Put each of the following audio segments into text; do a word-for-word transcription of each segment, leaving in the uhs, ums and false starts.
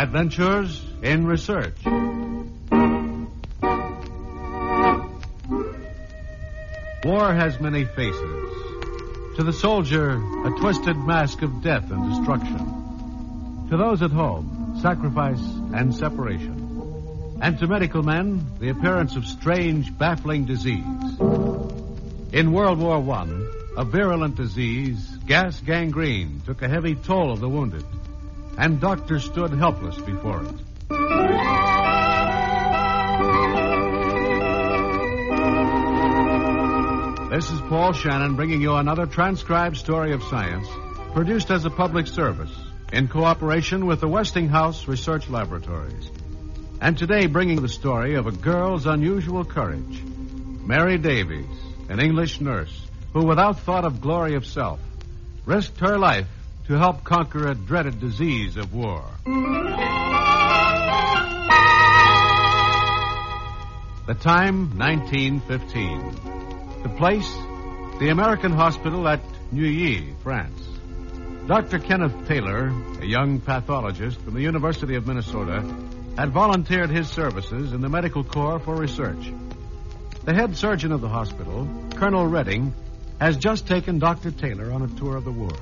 Adventures in Research. War has many faces. To the soldier, a twisted mask of death and destruction. To those at home, sacrifice and separation. And to medical men, the appearance of strange, baffling disease. In World War One, a virulent disease, gas gangrene, took a heavy toll of the wounded, and doctors stood helpless before it. This is Paul Shannon bringing you another transcribed story of science, produced as a public service in cooperation with the Westinghouse Research Laboratories. And today bringing the story of a girl's unusual courage, Mary Davies, an English nurse, who without thought of glory of self, risked her life to help conquer a dreaded disease of war. The time, nineteen fifteen. The place, the American hospital at Neuilly, France. Doctor Kenneth Taylor, a young pathologist from the University of Minnesota, had volunteered his services in the Medical Corps for research. The head surgeon of the hospital, Colonel Redding, has just taken Doctor Taylor on a tour of the wards.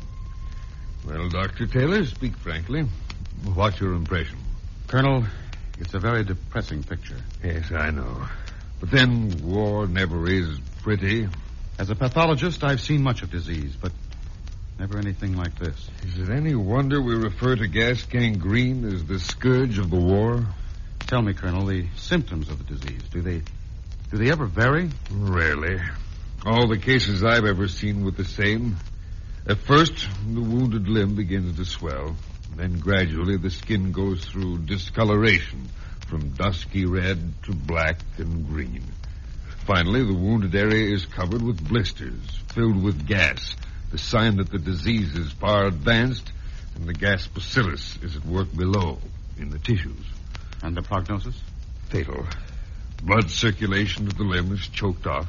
Well, Doctor Taylor, speak frankly. What's your impression? Colonel, it's a very depressing picture. Yes, I know. But then, war never is pretty. As a pathologist, I've seen much of disease, but never anything like this. Is it any wonder we refer to gas gangrene as the scourge of the war? Tell me, Colonel, the symptoms of the disease, do they do they ever vary? Rarely. All the cases I've ever seen were the same. At first, the wounded limb begins to swell. Then gradually the skin goes through discoloration from dusky red to black and green. Finally, the wounded area is covered with blisters filled with gas, the sign that the disease is far advanced and the gas bacillus is at work below in the tissues. And the prognosis? Fatal. Blood circulation to the limb is choked off,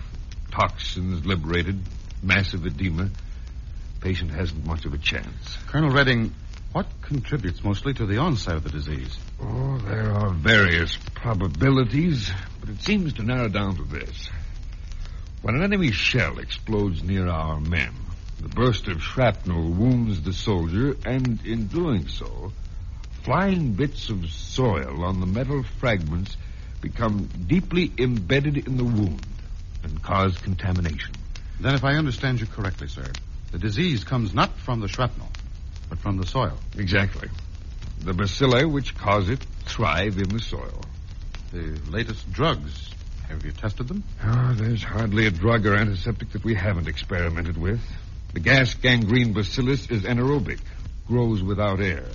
toxins liberated, massive edema. Patient hasn't much of a chance. Colonel Redding, what contributes mostly to the onset of the disease? Oh, there are various probabilities, but it seems to narrow down to this. When an enemy shell explodes near our men, the burst of shrapnel wounds the soldier, and in doing so, flying bits of soil on the metal fragments become deeply embedded in the wound and cause contamination. Then, if I understand you correctly, sir, the disease comes not from the shrapnel, but from the soil. Exactly. The bacilli which cause it thrive in the soil. The latest drugs, have you tested them? Oh, there's hardly a drug or antiseptic that we haven't experimented with. The gas gangrene bacillus is anaerobic, grows without air.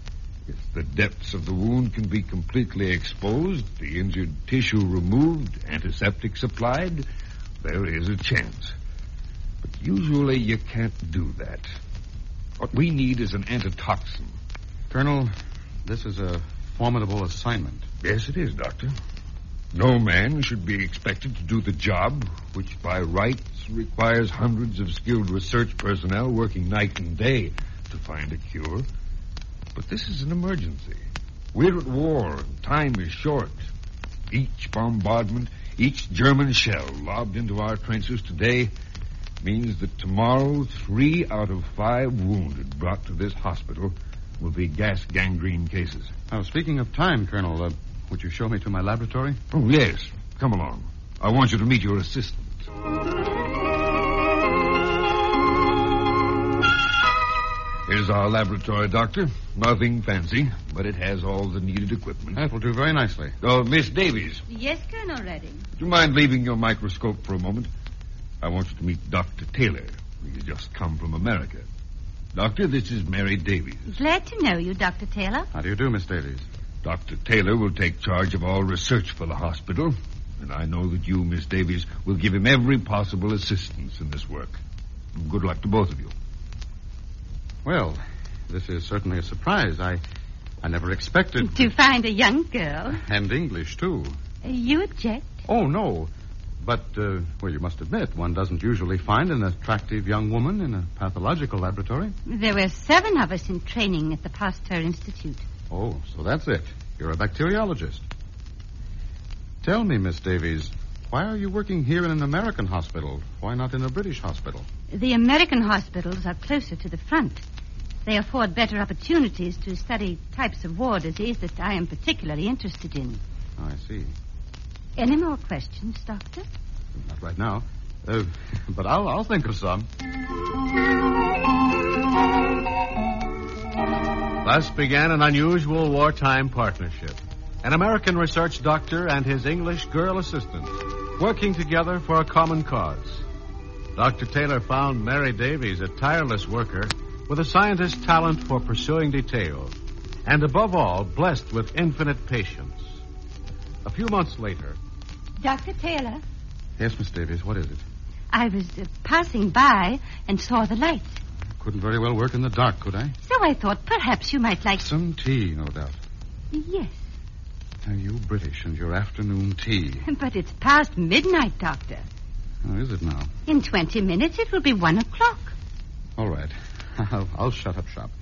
If the depths of the wound can be completely exposed, the injured tissue removed, antiseptics applied, there is a chance. But usually you can't do that. What we need is an antitoxin. Colonel, this is a formidable assignment. Yes, it is, Doctor. No man should be expected to do the job, which by rights requires hundreds of skilled research personnel working night and day to find a cure. But this is an emergency. We're at war, and time is short. Each bombardment, each German shell lobbed into our trenches today means that tomorrow three out of five wounded brought to this hospital will be gas gangrene cases. Now, speaking of time, Colonel, uh, would you show me to my laboratory? Oh, yes. Come along. I want you to meet your assistant. Here's our laboratory, Doctor. Nothing fancy, but it has all the needed equipment. That will do very nicely. Oh, Miss Davies. Yes, Colonel Redding. Would you mind leaving your microscope for a moment? I want you to meet Doctor Taylor. He's just come from America. Doctor, this is Mary Davies. Glad to know you, Doctor Taylor. How do you do, Miss Davies? Doctor Taylor will take charge of all research for the hospital, and I know that you, Miss Davies, will give him every possible assistance in this work. Good luck to both of you. Well, this is certainly a surprise. I I never expected... To find a young girl. And English, too. You object? Oh, no. But, uh, well, you must admit, one doesn't usually find an attractive young woman in a pathological laboratory. There were seven of us in training at the Pasteur Institute. Oh, so that's it. You're a bacteriologist. Tell me, Miss Davies, why are you working here in an American hospital? Why not in a British hospital? The American hospitals are closer to the front. They afford better opportunities to study types of war disease that I am particularly interested in. Oh, I see. Any more questions, Doctor? Not right now. Uh, but I'll, I'll think of some. Thus began an unusual wartime partnership. An American research doctor and his English girl assistant working together for a common cause. Doctor Taylor found Mary Davies a tireless worker with a scientist's talent for pursuing detail, and above all, blessed with infinite patience. A few months later... Doctor Taylor? Yes, Miss Davies, what is it? I was uh, passing by and saw the light. Couldn't very well work in the dark, could I? So I thought perhaps you might like... Some tea, no doubt. Yes. Are you British and your afternoon tea? But it's past midnight, Doctor. Oh, is it now? In twenty minutes, it will be one o'clock. All right. I'll, I'll shut up shop.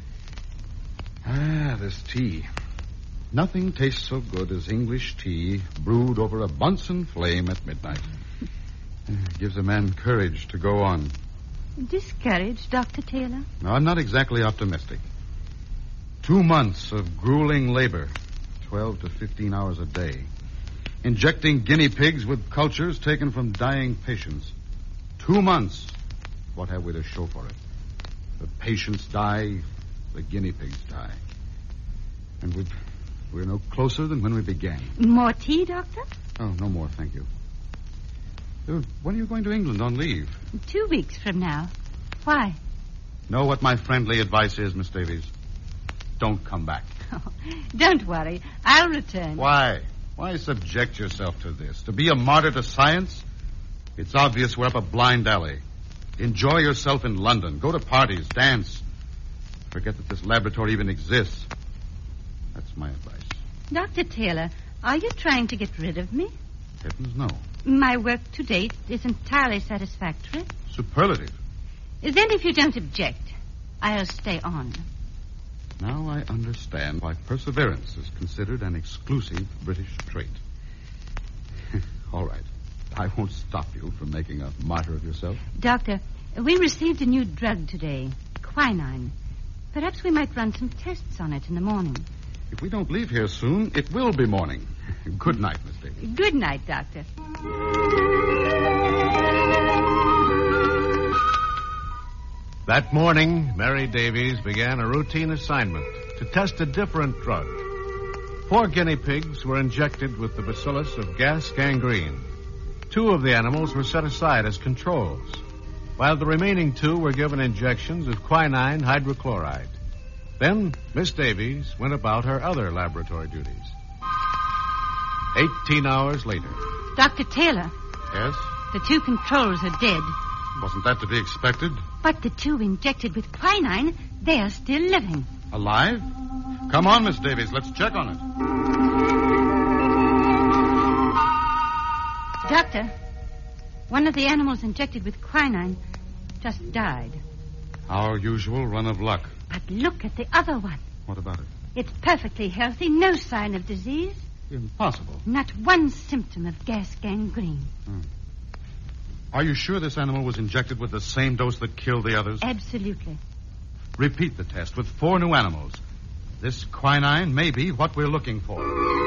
Ah, this tea. Nothing tastes so good as English tea brewed over a Bunsen flame at midnight. It gives a man courage to go on. Discouraged, Doctor Taylor? No, I'm not exactly optimistic. Two months of grueling labor, twelve to fifteen hours a day. Injecting guinea pigs with cultures taken from dying patients. Two months. What have we to show for it? The patients die, the guinea pigs die. And we've, we're no closer than when we began. More tea, Doctor? Oh, no more, thank you. Uh, when are you going to England on leave? Two weeks from now. Why? Know what my friendly advice is, Miss Davies? Don't come back. Oh, don't worry. I'll return. Why? Why subject yourself to this? To be a martyr to science? It's obvious we're up a blind alley. Enjoy yourself in London. Go to parties, dance. Forget that this laboratory even exists. That's my advice. Doctor Taylor, are you trying to get rid of me? Heavens, no. My work to date is entirely satisfactory. Superlative. Then if you don't object, I'll stay on. Now I understand why perseverance is considered an exclusive British trait. All right. I won't stop you from making a martyr of yourself. Doctor, we received a new drug today, quinine. Perhaps we might run some tests on it in the morning. If we don't leave here soon, it will be morning. Good night, Miss Davies. Good night, Doctor. That morning, Mary Davies began a routine assignment to test a different drug. Four guinea pigs were injected with the bacillus of gas gangrene. Two of the animals were set aside as controls, while the remaining two were given injections of quinine hydrochloride. Then Miss Davies went about her other laboratory duties. Eighteen hours later. Doctor Taylor, Yes? the two controls are dead. Wasn't that to be expected? But the two injected with quinine, they are still living. Alive? Come on, Miss Davies. Let's check on it. Doctor, one of the animals injected with quinine just died. Our usual run of luck. But look at the other one. What about it? It's perfectly healthy, no sign of disease, Impossible. not one symptom of gas gangrene. Hmm. Are you sure this animal was injected with the same dose that killed the others? Absolutely. Repeat the test with four new animals. This quinine may be what we're looking for.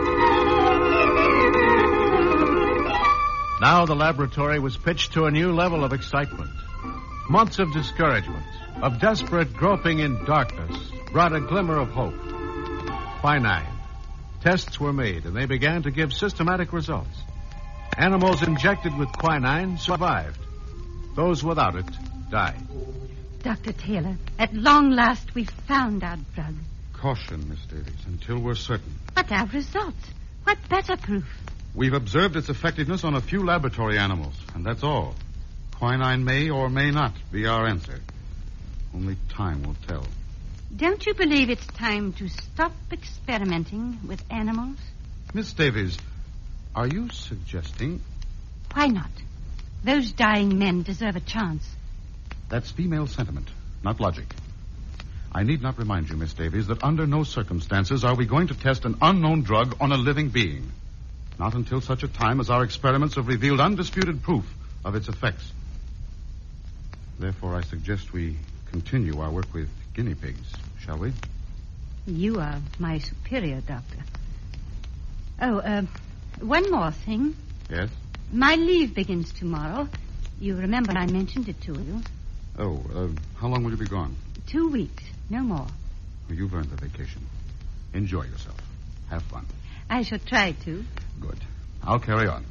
Now the laboratory was pitched to a new level of excitement. Months of discouragement, of desperate groping in darkness, brought a glimmer of hope. Quinine. Tests were made, and they began to give systematic results. Animals injected with quinine survived. Those without it died. Doctor Taylor, at long last we've found our drug. Caution, Miss Davies, until we're certain. But our results, what better proof? We've observed its effectiveness on a few laboratory animals, and that's all. Quinine may or may not be our answer. Only time will tell. Don't you believe it's time to stop experimenting with animals? Miss Davies, are you suggesting... Why not? Those dying men deserve a chance. That's female sentiment, not logic. I need not remind you, Miss Davies, that under no circumstances are we going to test an unknown drug on a living being. Not until such a time as our experiments have revealed undisputed proof of its effects. Therefore, I suggest we continue our work with guinea pigs, shall we? You are my superior, Doctor. Oh, uh, one more thing. Yes? My leave begins tomorrow. You remember I mentioned it to you. Oh, uh, how long will you be gone? Two weeks, no more. Well, you've earned the vacation. Enjoy yourself. Have fun. I shall try to. Good. I'll carry on.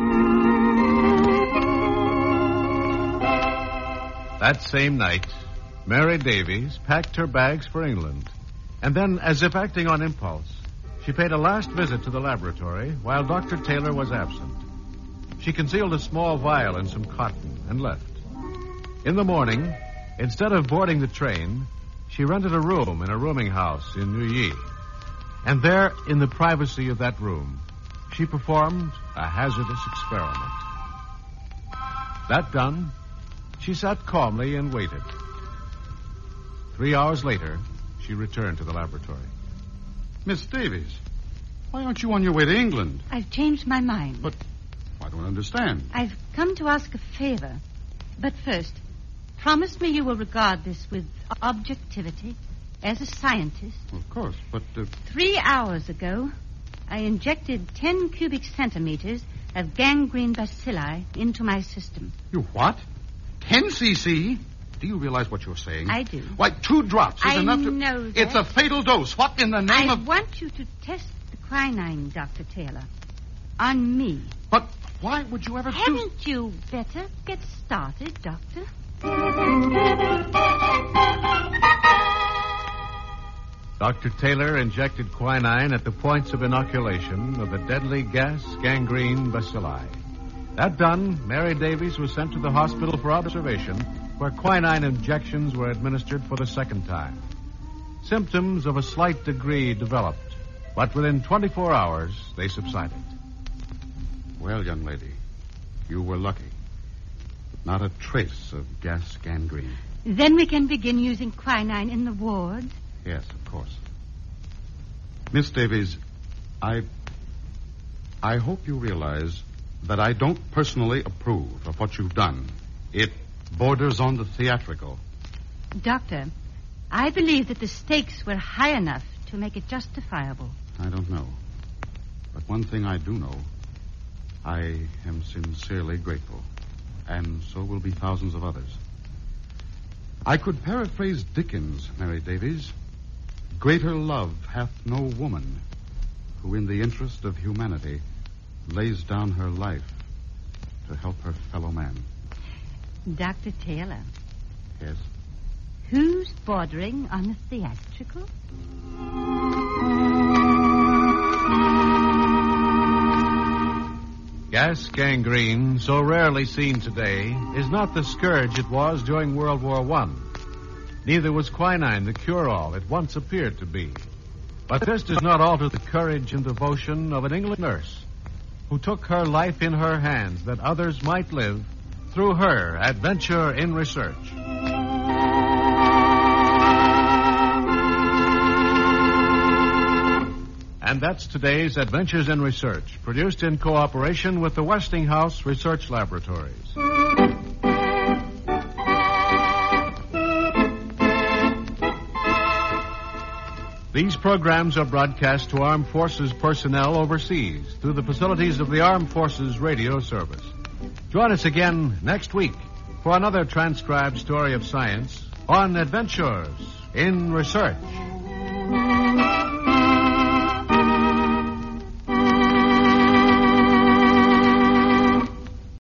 That same night, Mary Davies packed her bags for England. And then, as if acting on impulse, she paid a last visit to the laboratory while Doctor Taylor was absent. She concealed a small vial and some cotton and left. In the morning, instead of boarding the train, she rented a room in a rooming house in Neuilly. And there, in the privacy of that room, she performed a hazardous experiment. That done, she sat calmly and waited. Three hours later, she returned to the laboratory. Miss Davies, why aren't you on your way to England? I've changed my mind. But I don't understand. I've come to ask a favor. But first, promise me you will regard this with objectivity as a scientist. Of course, but... Uh... Three hours ago, I injected ten cubic centimeters of gangrene bacilli into my system. You what? Ten c c? Do you realize what you're saying? I do. Why, two drops is I enough to... know that. It's a fatal dose. What in the name I of... I want you to test the quinine, Doctor Taylor. On me. But why would you ever do... Hadn't you better get started, Doctor? Doctor Taylor injected quinine at the points of inoculation of the deadly gas gangrene bacilli. That done, Mary Davies was sent to the hospital for observation, where quinine injections were administered for the second time. Symptoms of a slight degree developed, but within twenty-four hours, they subsided. Well, young lady, you were lucky. Not a trace of gas gangrene. Then we can begin using quinine in the ward? Yes, of course. Miss Davies, I... I hope you realize that I don't personally approve of what you've done. It borders on the theatrical. Doctor, I believe that the stakes were high enough to make it justifiable. I don't know. But one thing I do know, I am sincerely grateful. And so will be thousands of others. I could paraphrase Dickens, Mary Davies. Greater love hath no woman who in the interest of humanity lays down her life to help her fellow man. Doctor Taylor. Yes? Who's bordering on the theatrical? Gas gangrene, so rarely seen today, is not the scourge it was during World War One. Neither was quinine the cure-all it once appeared to be. But this does not alter the courage and devotion of an English nurse who took her life in her hands that others might live through her adventure in research. And that's today's Adventures in Research, produced in cooperation with the Westinghouse Research Laboratories. These programs are broadcast to Armed Forces personnel overseas through the facilities of the Armed Forces Radio Service. Join us again next week for another transcribed story of science on Adventures in Research.